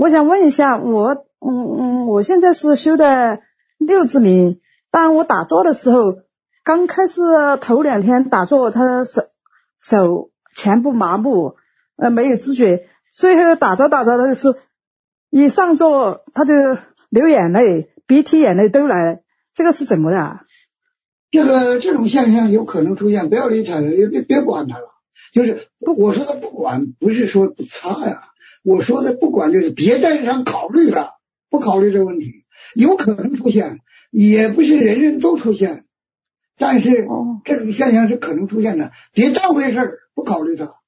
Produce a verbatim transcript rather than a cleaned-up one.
我想问一下，我嗯嗯，我现在是修的六字明，当我打坐的时候，刚开始头两天打坐，他手手全部麻木，呃，没有知觉，最后打着打着的是一上座他就流眼泪，鼻涕眼泪都来，这个是怎么的啊？ 这个这种现象有可能出现，不要理睬了，别别别管它了。就是我说的不管，不是说不擦呀，我说的不管就是别在这上考虑了，不考虑这个问题，有可能出现，也不是人人都出现，但是这种现象是可能出现的，别当回事儿，不考虑它。